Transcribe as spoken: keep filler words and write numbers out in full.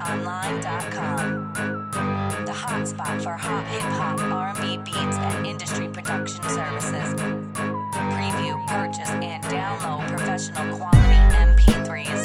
online dot com, the hotspot for hot hip-hop, R and B beats, and industry production services. Preview, purchase, and download professional quality M P threes